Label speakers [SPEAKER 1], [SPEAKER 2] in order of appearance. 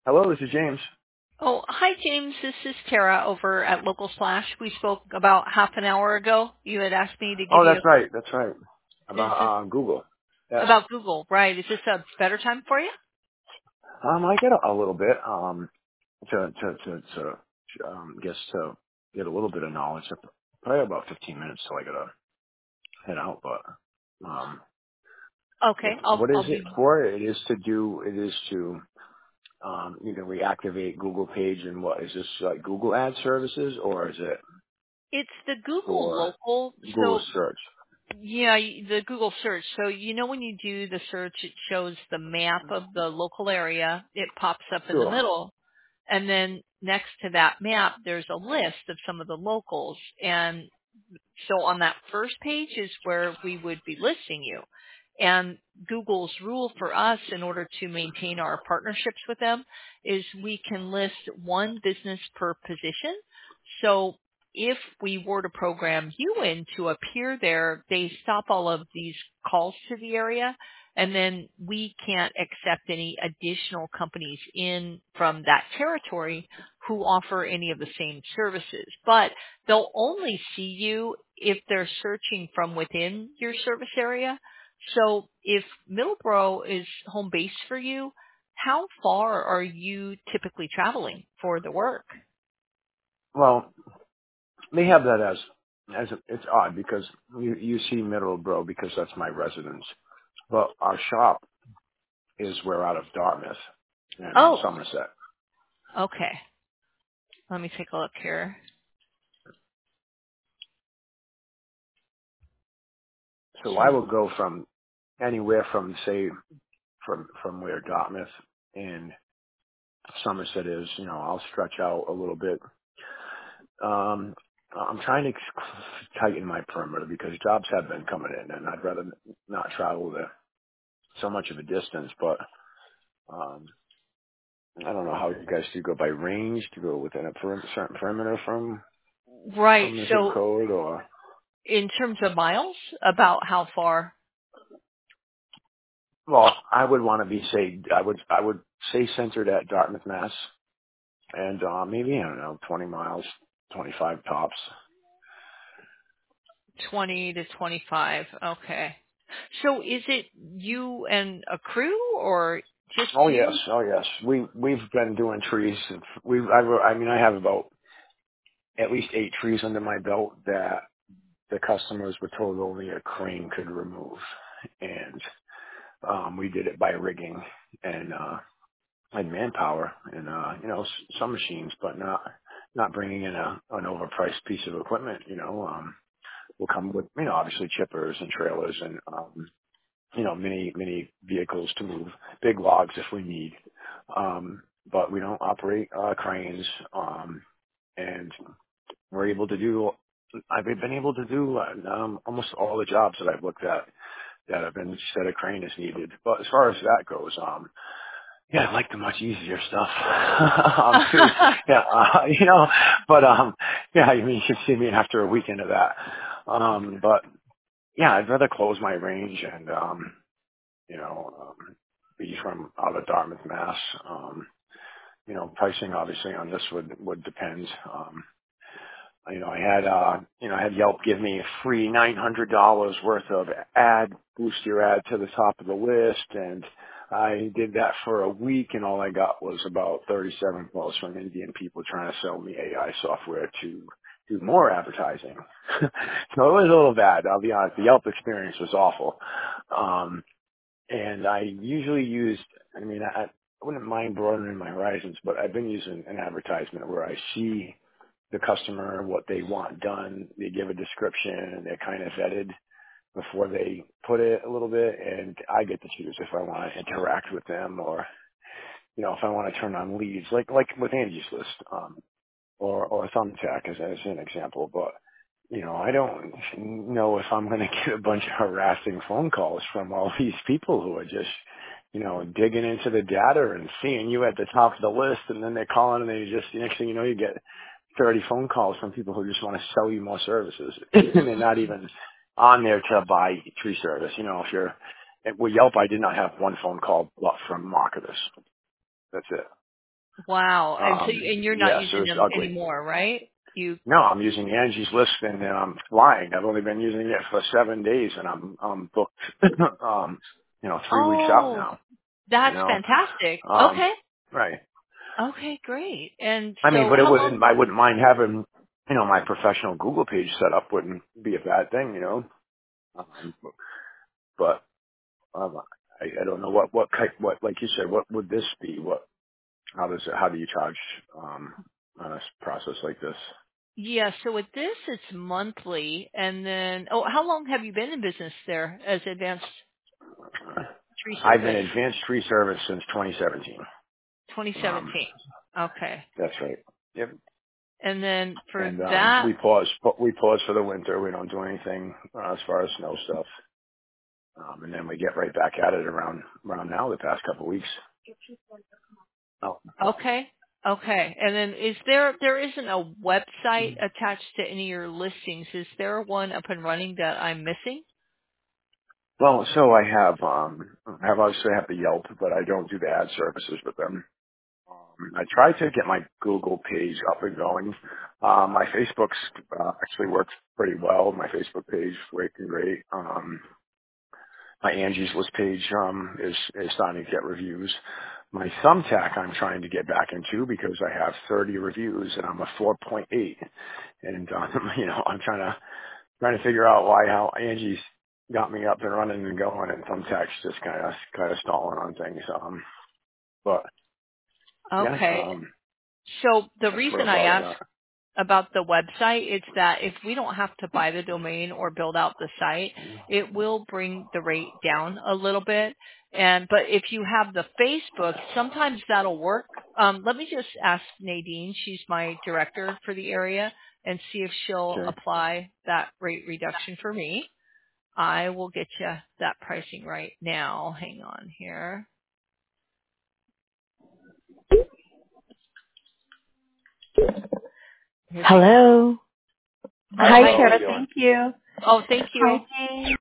[SPEAKER 1] Hello, this is James.
[SPEAKER 2] Oh, hi, James. This is Tara over at Local Slash. We spoke about half an hour ago. You had asked me to
[SPEAKER 1] Oh,
[SPEAKER 2] give you.
[SPEAKER 1] that's right. That's right.
[SPEAKER 2] Is this
[SPEAKER 1] About Google. Yes.
[SPEAKER 2] about Google, right? Is this a better time for you?
[SPEAKER 1] I get a little bit guess to get a little bit of knowledge. Probably about 15 minutes till I gotta head out. But
[SPEAKER 2] Okay,
[SPEAKER 1] what is
[SPEAKER 2] I'll
[SPEAKER 1] it
[SPEAKER 2] be.
[SPEAKER 1] for? It is to do. It is to you can reactivate Google page and what is this like Google Ad Services or is it
[SPEAKER 2] It's the Google
[SPEAKER 1] for
[SPEAKER 2] local.
[SPEAKER 1] Google
[SPEAKER 2] So
[SPEAKER 1] search?
[SPEAKER 2] yeah, the Google search. So when you do the search, it shows the map of the local area. It pops up in the
[SPEAKER 1] Sure.
[SPEAKER 2] middle, and then next to that map, there's a list of some of the locals. And so on that first page is where we would be listing you. And Google's rule for us in order to maintain our partnerships with them is we can list one business per position. So if we were to program you in to appear there, they stop all of these calls to the area, and then we can't accept any additional companies in from that territory who offer any of the same services. But they'll only see you if they're searching from within your service area. So if Middleborough is home base for you, how far are you typically traveling for the work?
[SPEAKER 1] Well, they have that it's odd because you see Middleborough because that's my residence. But our shop is we're out of Dartmouth and
[SPEAKER 2] Oh,
[SPEAKER 1] Somerset.
[SPEAKER 2] okay. Let me take a look here.
[SPEAKER 1] So I
[SPEAKER 2] So
[SPEAKER 1] will go from anywhere from say from where Dartmouth and Somerset is, I'll stretch out a little bit. I'm trying to tighten my perimeter because jobs have been coming in and I'd rather not travel so much of a distance, but um I don't know how you guys do go by range to go within a certain perimeter
[SPEAKER 2] right.
[SPEAKER 1] from the zip
[SPEAKER 2] So
[SPEAKER 1] code or
[SPEAKER 2] in terms of miles, about how far?
[SPEAKER 1] well, I would want to be say I would say centered at Dartmouth, Mass, and maybe I don't know 20 miles, 25 tops.
[SPEAKER 2] 20 to 25. Okay. So is it you and a crew or just
[SPEAKER 1] Oh yes,
[SPEAKER 2] you?
[SPEAKER 1] oh yes. We've been doing trees. I have about at least 8 trees under my belt that the customers were told only a crane could remove, and we did it by rigging and and manpower and some machines, but not bringing in an overpriced piece of equipment. Will come with obviously chippers and trailers and mini vehicles to move big logs if we need. But we don't operate cranes, and we're able to do. I've been able to do almost all the jobs that I've looked at that have been said a crane is needed. But as far as that goes, yeah, I like the much easier stuff. Too. Yeah, but yeah, I mean, you should see me after a weekend of that. But yeah, I'd rather close my range and be from out of Dartmouth, Mass. Pricing obviously on this would depend. I had Yelp give me a free $900 worth of boost your ad to the top of the list, and I did that for a week, and all I got was about 37 calls from Indian people trying to sell me AI software to do more advertising. So it was a little bad. I'll be honest. The Yelp experience was awful. And I usually I wouldn't mind broadening my horizons, but I've been using an advertisement where I see the customer, what they want done. They give a description and they're kind of vetted before they put it a little bit. And I get to choose if I want to interact with them or, if I want to turn on leads, like with Angie's List, or Thumbtack as an example. But, I don't know if I'm going to get a bunch of harassing phone calls from all these people who are just, digging into the data and seeing you at the top of the list, and then they're calling and they just, the next thing you know, you get 30 phone calls from people who just want to sell you more services. And they're not even on there to buy tree service. If you're, with Yelp, I did not have one phone call from marketers. That's it.
[SPEAKER 2] Wow. And so, and you're not
[SPEAKER 1] Yeah, so
[SPEAKER 2] using
[SPEAKER 1] it's
[SPEAKER 2] them
[SPEAKER 1] ugly.
[SPEAKER 2] anymore, right? You.
[SPEAKER 1] No, I'm using Angie's List and I'm flying. I've only been using it for 7 days and I'm booked, 3 weeks out
[SPEAKER 2] Oh,
[SPEAKER 1] now, you
[SPEAKER 2] that's
[SPEAKER 1] know.
[SPEAKER 2] fantastic.
[SPEAKER 1] Um,
[SPEAKER 2] Okay.
[SPEAKER 1] right.
[SPEAKER 2] Okay, great. And
[SPEAKER 1] I mean,
[SPEAKER 2] so
[SPEAKER 1] but
[SPEAKER 2] how long?
[SPEAKER 1] I wouldn't mind having, my professional Google page set up wouldn't be a bad thing, you know. Um, but, um, I don't know like you said, what would this be? How do you charge, on a process like this?
[SPEAKER 2] Yeah, so with this, it's monthly. And then, oh, how long have you been in business there as Advanced Tree
[SPEAKER 1] I've been
[SPEAKER 2] Service?
[SPEAKER 1] advanced tree service since 2017.
[SPEAKER 2] 2017.
[SPEAKER 1] Um,
[SPEAKER 2] Okay.
[SPEAKER 1] that's right. Yep.
[SPEAKER 2] And then for
[SPEAKER 1] And
[SPEAKER 2] that,
[SPEAKER 1] we pause for the winter. We don't do anything as far as snow stuff. And then we get right back at it around now, the past couple of weeks. Oh,
[SPEAKER 2] okay. Okay. And then there isn't a website attached to any of your listings. Is there one up and running that I'm missing?
[SPEAKER 1] well, so I obviously have the Yelp, but I don't do the ad services with them. I tried to get my Google page up and going. My Facebook's actually works pretty well. My Facebook page working great. My Angie's List page is starting to get reviews. My Thumbtack I'm trying to get back into because I have 30 reviews and I'm a 4.8. And I'm trying to figure out how Angie's got me up and running and going, and Thumbtack's just kind of stalling on things. But yeah,
[SPEAKER 2] Okay. So the
[SPEAKER 1] that's what
[SPEAKER 2] reason I
[SPEAKER 1] about
[SPEAKER 2] asked
[SPEAKER 1] that.
[SPEAKER 2] about the website, it's that if we don't have to buy the domain or build out the site, it will bring the rate down a little bit. But if you have the Facebook, sometimes that'll work. Let me just ask Nadine, she's my director for the area, and see if she'll
[SPEAKER 1] Okay.
[SPEAKER 2] apply that rate reduction for me. I will get you that pricing right now. Hang on here. Hello.
[SPEAKER 1] Hello,
[SPEAKER 2] Hi,
[SPEAKER 1] how you
[SPEAKER 2] Sarah.
[SPEAKER 1] doing?
[SPEAKER 2] Thank you. Oh, thank
[SPEAKER 1] Hi.
[SPEAKER 2] you.